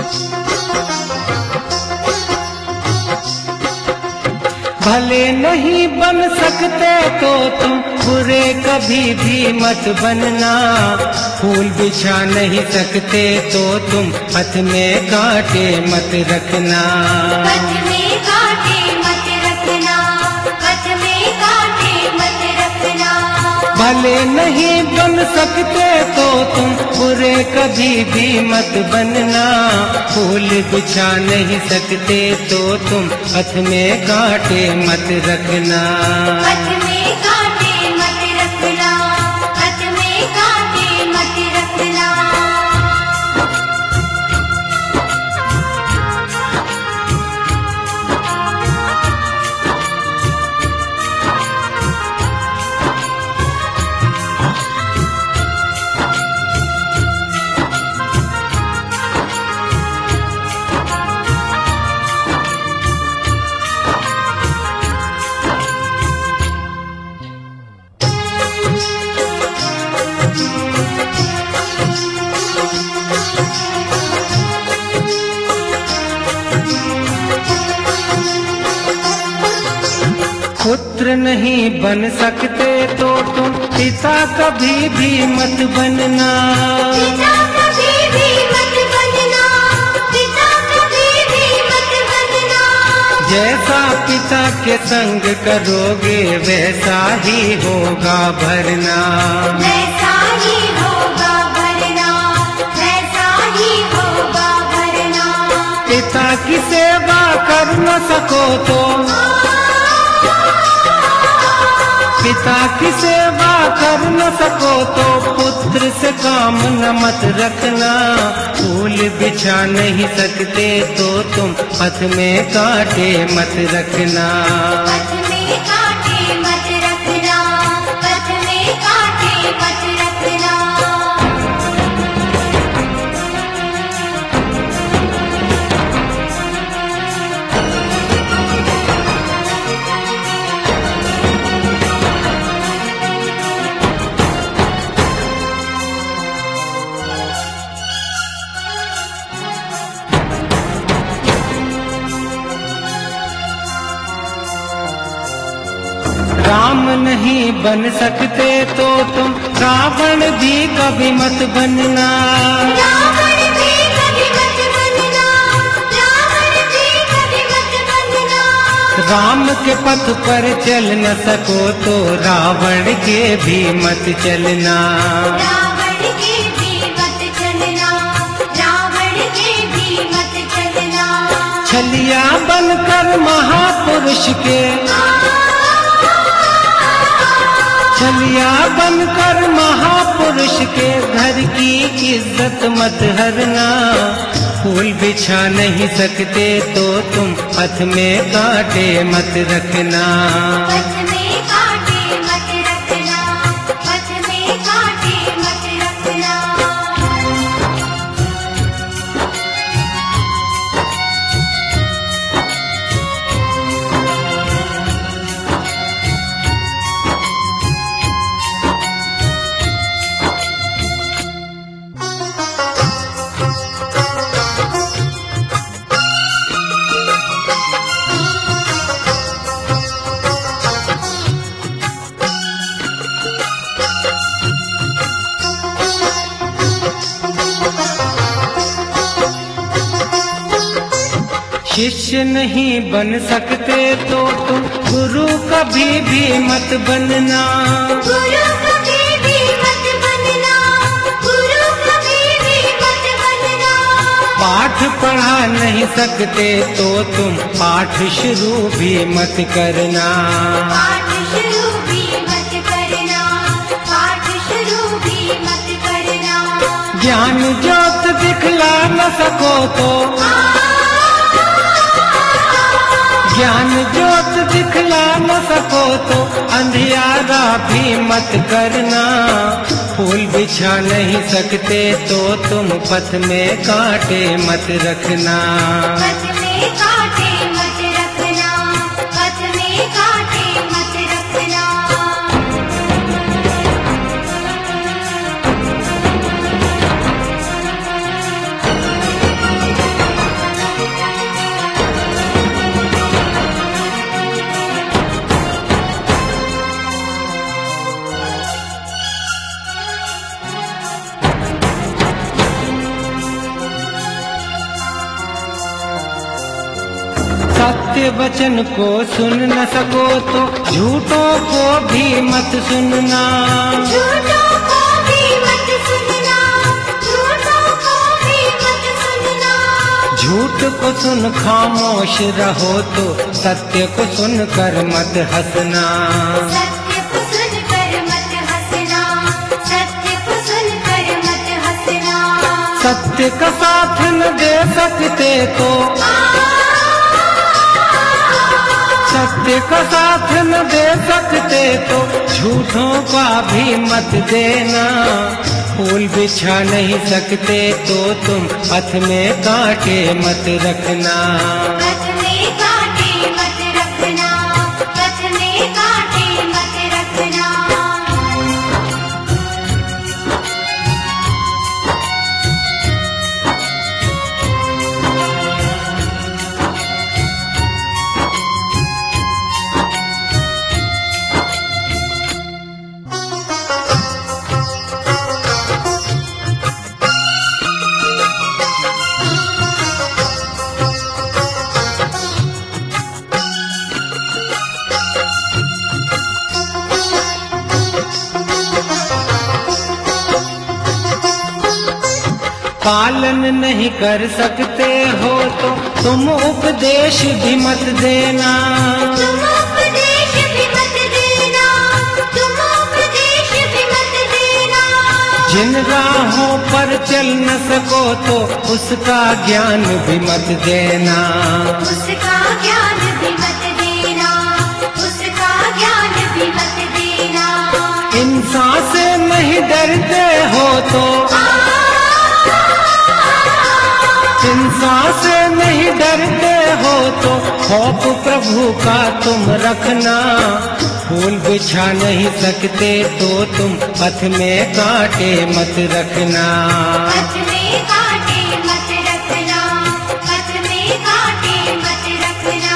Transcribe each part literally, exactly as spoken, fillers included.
भले नहीं बन सकते तो तुम बुरे कभी भी मत बनना। फूल बिछा नहीं सकते तो तुम पथ में कांटे मत रखना। पथ में कांटे मत रखना, पथ में कांटे मत रखना। भले नहीं बन सकते तो तुम बुरे कभी भी मत बनना। फूल बिछा नहीं सकते तो तुम पथ में कांटे मत रखना। पथ में कांटे मत रखना, पथ में कांटे मत रखना। पुत्र नहीं बन सकते तो तुम पिता कभी भी मत बनना। पिता कभी भी मत बनना, पिता कभी भी मत बनना। जैसा पिता के संग करोगे वैसा ही होगा भरना। वैसा ही होगा भरना, वैसा ही होगा भरना। पिता की सेवा कर न सको तो पिता की सेवा कर न सको तो पुत्र से काम न मत रखना। फूल बिछा नहीं सकते तो तुम पथ में कांटे मत रखना। पथ में कांटे मत रखना, पथ में कांटे मत रखना। राम नहीं बन सकते तो तुम रावण भी कभी मत बनना। रावण भी कभी मत बनना, रावण भी कभी मत बनना। राम के पथ पर चल न सको तो रावण के भी मत चलना। रावण के भी मत चलना, रावण के भी मत चलना। छलिया बनकर महापुरुष के छलिया बनकर महापुरुष के घर की इज्जत मत हरना। फूल बिछा नहीं सकते तो तुम पथ में कांटे मत रखना। पथ में कांटे मत रखना, पथ में कांटे मत रखना। शिष्य नहीं बन सकते तो तुम गुरु कभी भी मत बनना। गुरु कभी भी मत बनना, गुरु कभी भी मत बनना। पाठ पढ़ा नहीं सकते तो तुम पाठ शुरू भी मत करना। पाठ शुरू भी मत करना, पाठ शुरू भी मत करना। ज्ञान ज्योत दिखला न सको तो ज्ञान ज्योत दिखला न सको तो अंधियारा भी मत करना। फूल बिछा नहीं सकते तो तुम पथ में कांटे मत रखना। पथ में कांटे मत रखना, पथ में कांटे मत रखना। सत्य वचन को सुन न सको तो झूठों को भी मत सुनना। झूठों को भी मत सुनना, झूठों को भी मत सुनना। झूठ को सुन खामोश रहो तो सत्य को सुन कर मत हंसना। सत्य को सुन कर मत हंसना, सत्य को सुन कर मत हंसना। सत्य का साथ न दे सकते तो सत्य का साथ न दे सकते तो झूठों का भी मत देना। फूल बिछा नहीं सकते तो तुम पथ में कांटे मत रखना। पथ में कांटे मत रखना, पथ में कांटे मत रखना। पालन नहीं कर सकते हो तो तुम उपदेश भी मत देना। तुम उपदेश भी मत देना, तुम उपदेश भी मत देना। जिन राहों पर चल न सको तो उसका ज्ञान भी मत देना। उसका ज्ञान भी मत देना, उसका ज्ञान भी मत देना। इंसान से नहीं डरते हो तो इंसान से नहीं डरते हो तो खौफ प्रभु का तुम रखना। फूल बिछा नहीं सकते तो तुम पथ में कांटे मत रखना। पथ में कांटे मत रखना, पथ में कांटे मत रखना।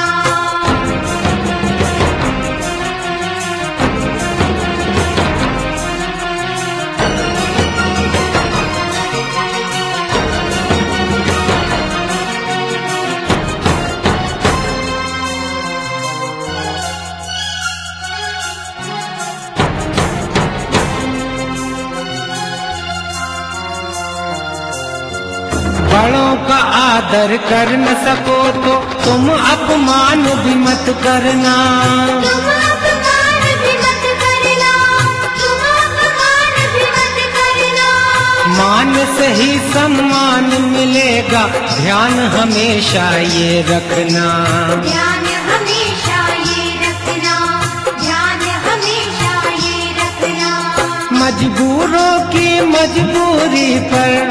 बड़ों का आदर कर न सको तो तुम अपमान भी मत करना। तुम अपमान भी मत करना, तुम अपमान भी मत करना। मान से ही सम्मान मिलेगा, ध्यान हमेशा ये रखना। ध्यान हमेशा ये रखना, ध्यान हमेशा ये रखना। मजबूरों की मजबूरी पर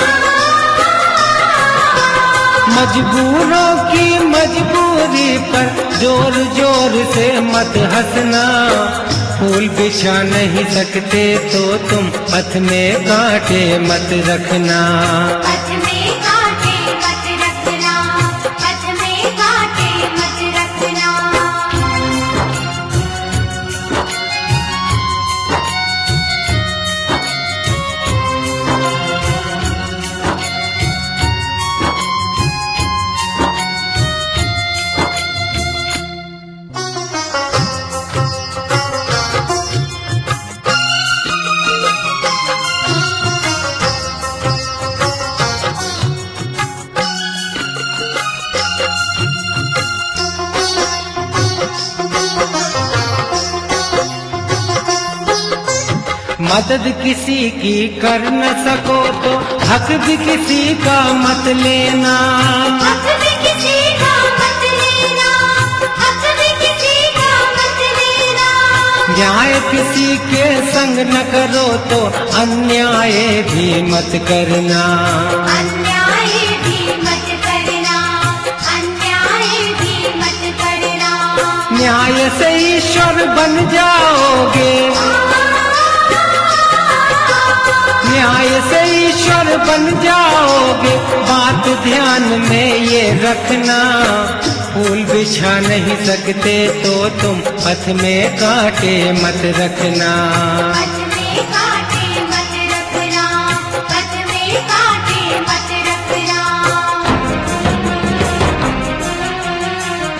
मजबूरों की मजबूरी पर जोर जोर से मत हंसना। फूल बिछा नहीं सकते तो तुम पथ में कांटे मत रखना। पथ में कांटे मत रखना, पथ में कांटे मत रखना। मदद किसी की कर न सको तो हक भी किसी का मत लेना। हक भी किसी का मत लेना, हक भी किसी का मत लेना। न्याय किसी के संग न करो तो अन्याय भी मत करना। अन्याय भी मत करना, अन्याय भी मत करना। न्याय से ईश्वर बन जाओगे, न्याय से ईश्वर बन जाओगे। बात ध्यान में ये रखना। फूल बिछा नहीं सकते तो तुम पथ में कांटे मत रखना। पथ में कांटे मत रखना, पथ में कांटे मत रखना।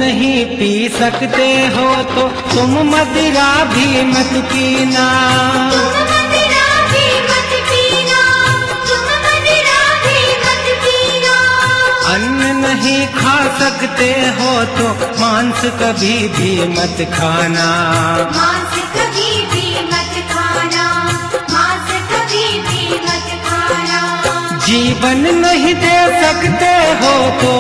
नहीं पी सकते हो तो तुम मदिरा भी मत पीना। तुम मदिरा भी मत पीना, तुम मदिरा भी मत पीना। अन्न नहीं खा सकते हो तो मांस कभी भी मत खाना। मांस कभी भी मत खाना, मांस कभी भी मत खाना। जीवन नहीं दे सकते हो तो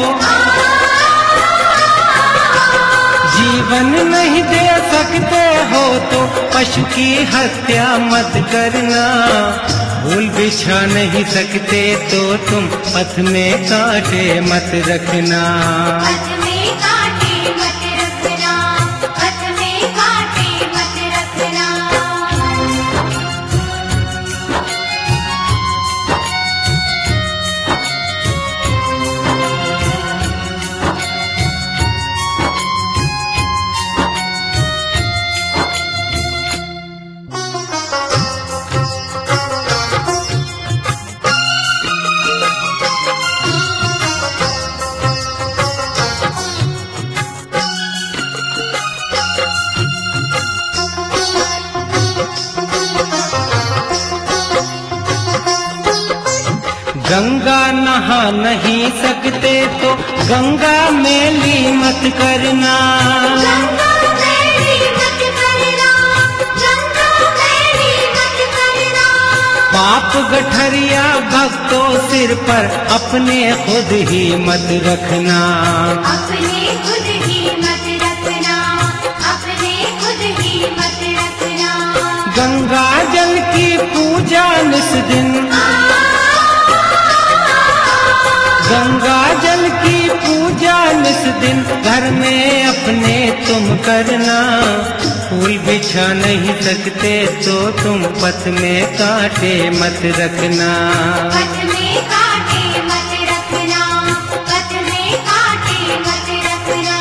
जीवन नहीं दे सकते हो तो पशु की हत्या मत करना। भूल बिछा नहीं सकते तो तुम पथ में कांटे मत रखना। पथ में कांटे मत रखना, पथ में कांटे मत रखना। गंगा नहा नहीं सकते तो गंगा मैली मत करना। गंगा मैली मत करना, गंगा मैली मत करना। पाप गठरिया भक्तों सिर पर अपने खुद ही मत रखना। अपने खुद ही मत रखना, अपने खुद ही मत रखना। गंगा जल की पूजा निस दिन गंगा जल की पूजा निस दिन घर में अपने तुम करना। फूल बिछा नहीं सकते तो तुम पथ में कांटे मत रखना। पथ में कांटे मत रखना, पथ में कांटे मत रखना।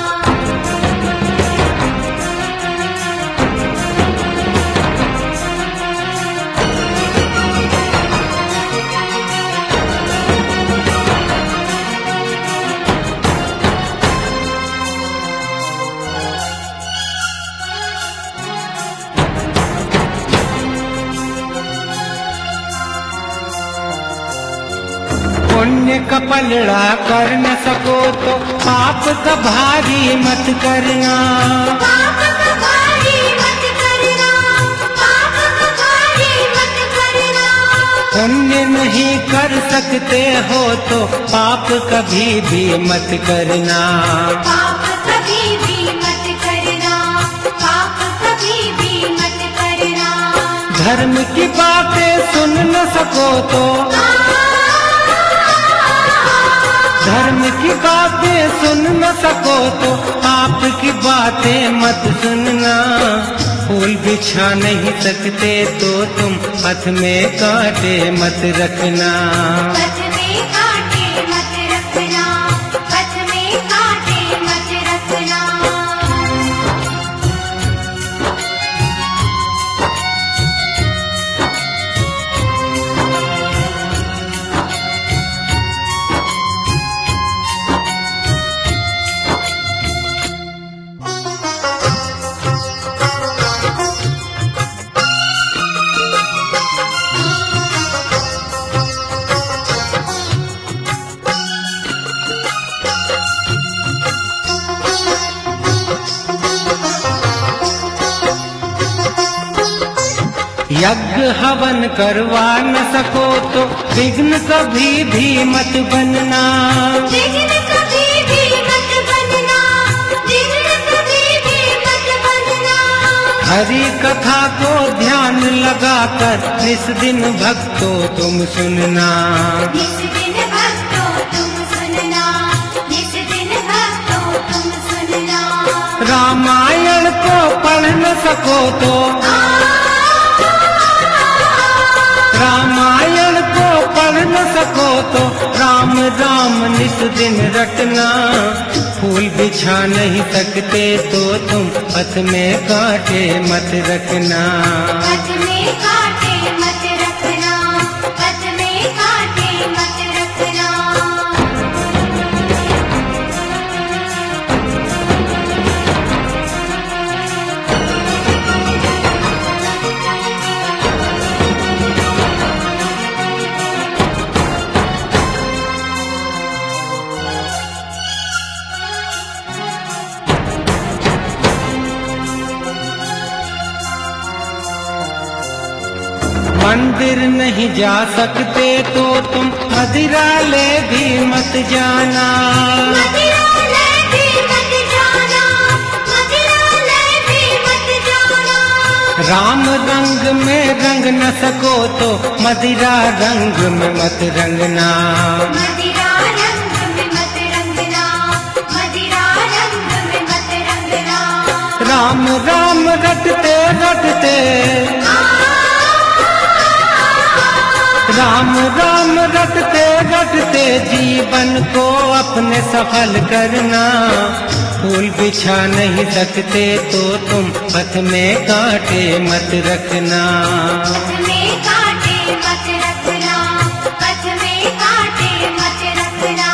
पुण्य का पलड़ा कर न सको तो पाप का भारी मत करना। पाप का भारी मत करना, पाप का भारी मत करना। पुण्य नहीं कर सकते हो तो पाप कभी भी मत करना। पाप कभी भी मत करना, पाप कभी भी मत करना। धर्म की बातें सुन न सको तो धर्म की बातें सुन न सको तो पाप की बातें मत सुनना। फूल बिछा नहीं सकते तो तुम पथ में कांटे मत रखना। पथ में कांटे मत रखना, पथ में कांटे मत रखना। यज्ञ हवन करवा न सको तो विघ्न कभी भी मत बनना। विघ्न कभी भी मत बनना, विघ्न कभी भी मत बनना। हरि कथा को ध्यान लगाकर इस दिन भक्तों तुम सुनना। इस दिन भक्तों तुम सुनना, इस दिन भक्तों तुम सुनना। रामायण को पढ़ न सको तो रामायण को पढ़ न सको तो राम राम निस दिन रटना। फूल बिछा नहीं सकते तो तुम पथ में कांटे मत रखना। पथ में कांटे मत रखना, पथ में कांटे मत रखना। मंदिर नहीं जा सकते तो तुम मदिरा ले भी मत जाना। मदिरा ले भी मत जाना, मदिरा ले भी मत जाना। राम रंग में रंग न सको तो मदिरा रंग में मत रंगना। मदिरा रंग में मत रंगना, मदिरा रंग में मत रंगना। राम राम रटते रटते, राम राम रटते रटते जीवन को अपने सफल करना। फूल बिछा नहीं सकते तो तुम पथ में कांटे मत रखना। पथ में कांटे मत रखना, पथ में कांटे मत रखना।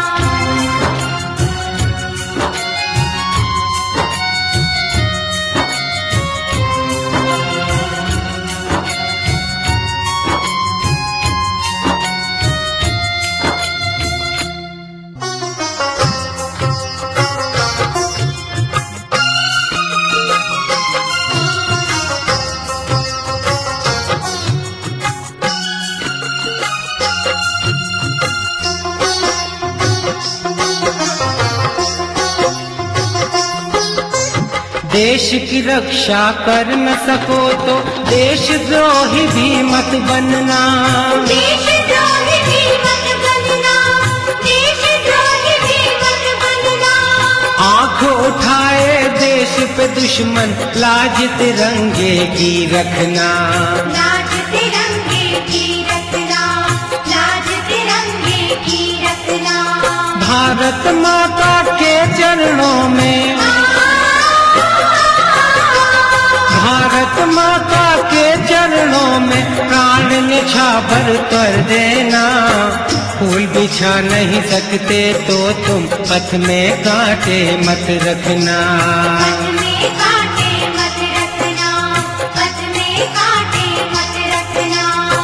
देश की रक्षा कर न सको तो देशद्रोही भी मत बनना। देशद्रोही भी मत बनना, देशद्रोही भी मत बनना। आंख उठाए देश पे दुश्मन लाज तिरंगे की रखना। लाज तिरंगे की रखना, लाज तिरंगे की रखना। भारत माता के चरणों में, भारत माता के चरणों में प्राण न्यौछावर कर देना। फूल बिछा नहीं सकते तो तुम पथ में कांटे मत रखना। पथ में कांटे मत रखना, पथ में कांटे मत रखना।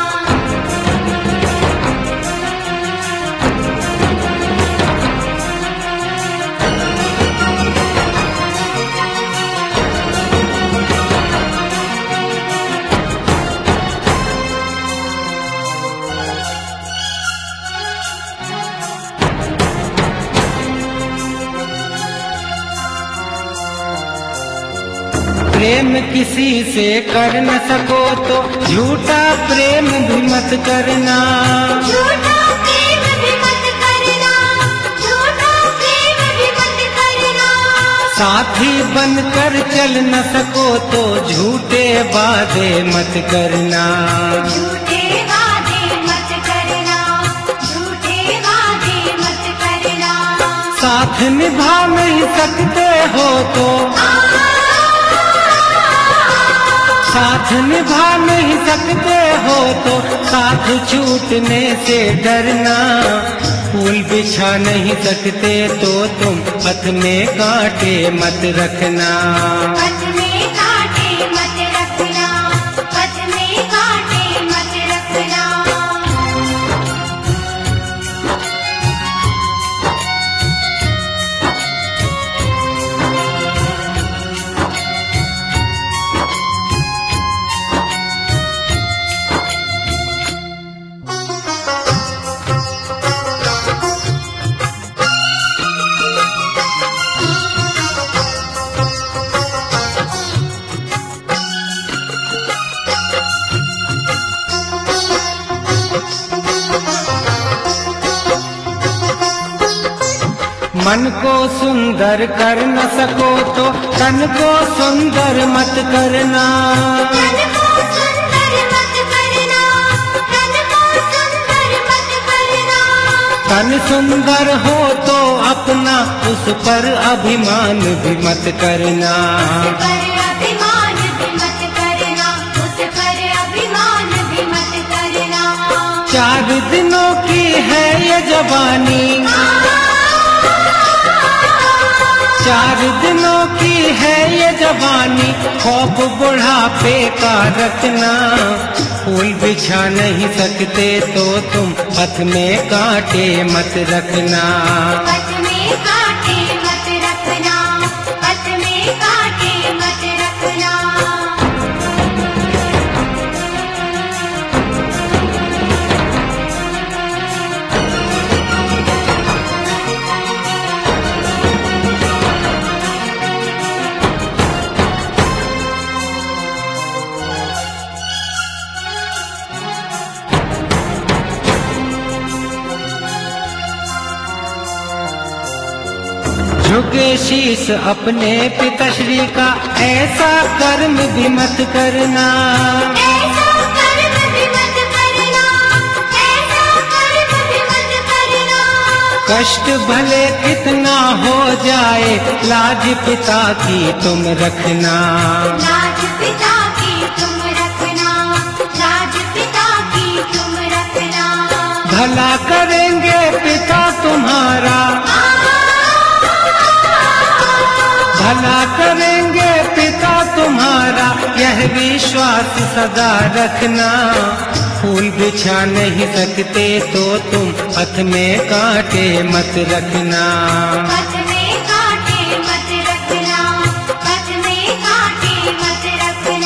प्रेम किसी से कर न सको तो झूठा प्रेम भी मत करना। झूठा प्रेम भी मत करना, झूठा प्रेम भी मत करना। साथी बनकर चल न सको तो झूठे वादे मत करना। झूठे वादे मत करना, झूठे वादे मत करना। साथ निभा नहीं सकते हो तो, साथ निभा नहीं सकते हो तो साथ छूटने से डरना। फूल बिछा नहीं सकते तो तुम पथ में कांटे मत रखना। पथ में कांटे मत रखना, पथ में कांटे मत रखना। मन को सुंदर कर न सको तो तन को सुंदर मत करना। तन को सुंदर मत करना, तन को सुंदर मत करना। तन सुंदर हो तो अपना उस पर अभिमान भी मत करना। उस पर अभिमान भी मत करना, उस पर अभिमान भी मत करना। चार दिनों की है ये जवानी, चार दिनों की है ये जवानी। खौफ बुढ़ापे का रखना। फूल बिछा नहीं सकते तो तुम पथ में कांटे मत रखना। पथ में कांटे मत रखना, पथ में कांटे मत रखना। झुके शीश अपने पिताश्री का, ऐसा कर्म भी मत करना। ऐसा कर्म भी मत करना, ऐसा कर्म भी मत करना। कष्ट भले कितना हो जाए, लाज पिता की तुम रखना। लाज पिता की तुम रखना, लाज पिता की तुम रखना। भला करेंगे पिता तुम्हारा, भला करेंगे पिता तुम्हारा, यह विश्वास सदा रखना। फूल बिछा नहीं सकते तो तुम पथ में कांटे मत रखना। पथ में कांटे मत रखना, पथ में कांटे मत रखना।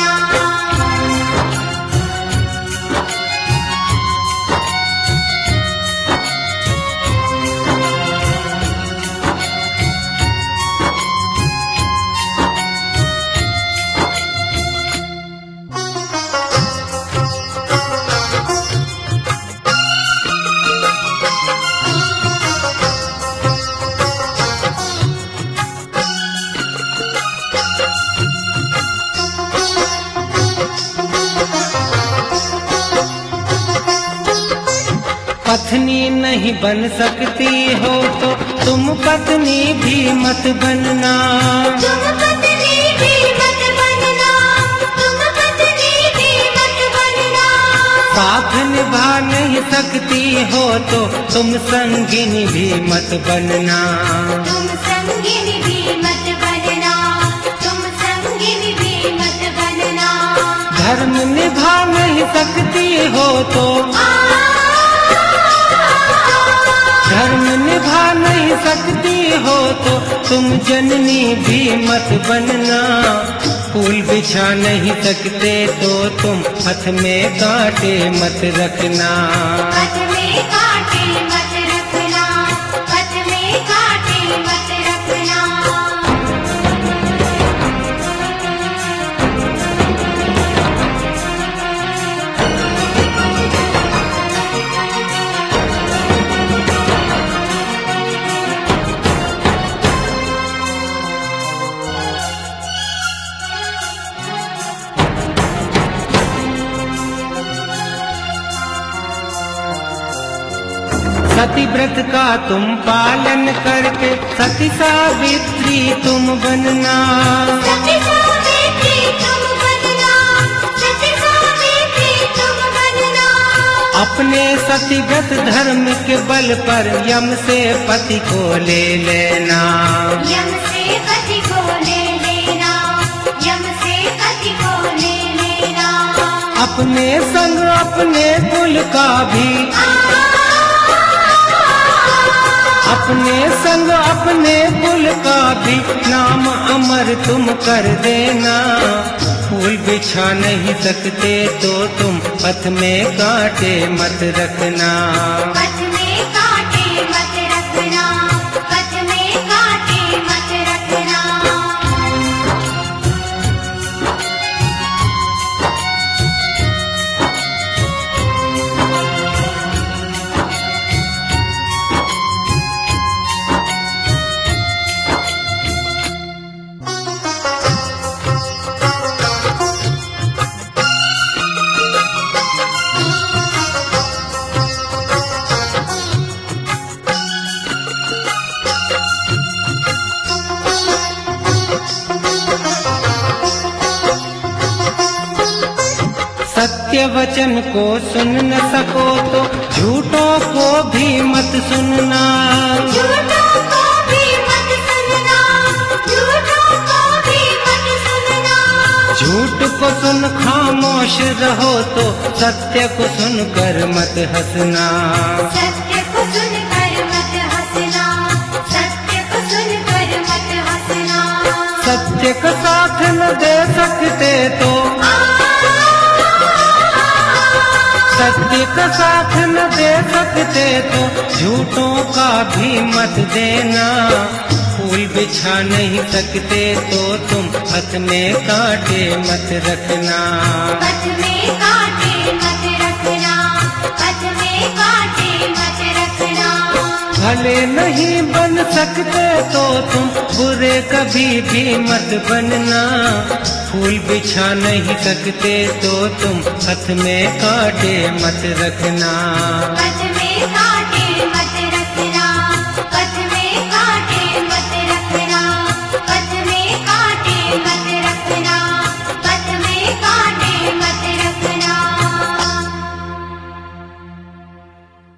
पत्नी नहीं बन सकती हो तो तुम पत्नी भी मत बनना। तुम पत्नी भी मत बनना, तुम पत्नी भी मत बनना। साथ निभा नहीं सकती हो तो तुम संगिनी भी मत बनना। तुम संगिनी भी मत बनना, तुम संगिनी भी मत बनना। धर्म निभा नहीं सकती हो तो, धर्म निभा नहीं सकती हो तो तुम जननी भी मत बनना। फूल बिछा नहीं सकते तो तुम पथ में कांटे मत रखना। पथ में कांटे मत रखना, पथ में कांटे मत रखना। सती व्रत का तुम पालन करके सती सावित्री तुम बनना। सती सावित्री तुम बनना, सती सावित्री तुम बनना। अपने सती व्रत धर्म के बल पर यम से पति को ले लेना। यम से पति को ले लेना, यम से पति को ले लेना। अपने संग अपने कुल का भी, अपने संग अपने कुल का भी नाम अमर तुम कर देना। फूल बिछा नहीं सकते तो तुम पथ में कांटे मत रखना। पथ में कांटे मत रखना, पथ में कांटे मत रखना। सत्य वचन को सुन न सको तो झूठों को भी मत सुनना। झूठों को भी मत सुनना, झूठों को भी मत सुनना। झूठ को सुन खामोश रहो तो सत्य को सुनकर मत हंसना। सत्य को सुनकर मत हंसना, सत्य को सुनकर मत हंसना। सत्य का साथ न दे सकते तो, सत्य का साथ न दे सकते तो झूठों का भी मत देना। फूल बिछा नहीं सकते तो तुम पथ में कांटे मत रखना। पथ में कांटे मत रखना, पथ में कांटे मत रखना। भले नहीं बन सकते तो तुम बुरे कभी भी मत बनना। फूल बिछा नहीं सकते तो तुम हाथ में कांटे मत रखना। हाथ